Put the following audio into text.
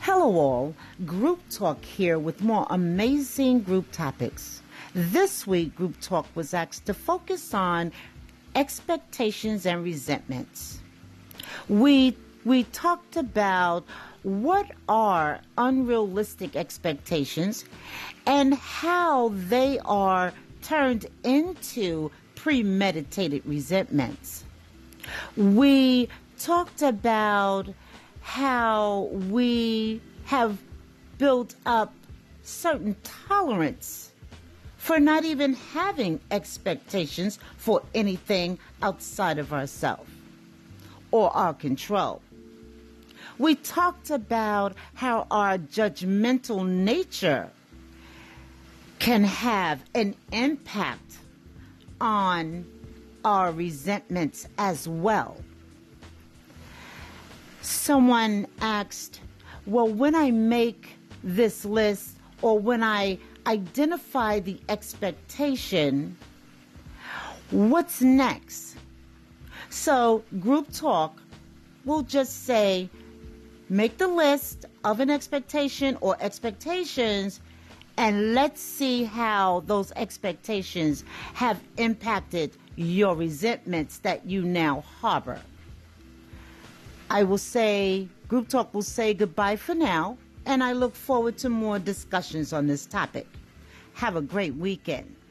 Hello all, Group Talk here with more amazing group topics. This week, Group Talk was asked to focus on expectations and resentments. We talked about what are unrealistic expectations and how they are turned into premeditated resentments. We talked about how we have built up certain tolerance for not even having expectations for anything outside of ourselves or our control. We talked about how our judgmental nature can have an impact on our resentments as well. Someone asked, well, when I make this list or when I identify the expectation, what's next? So Group Talk will just say, make the list of an expectation or expectations, and let's see how those expectations have impacted your resentments that you now harbor. Group Talk will say goodbye for now, and I look forward to more discussions on this topic. Have a great weekend.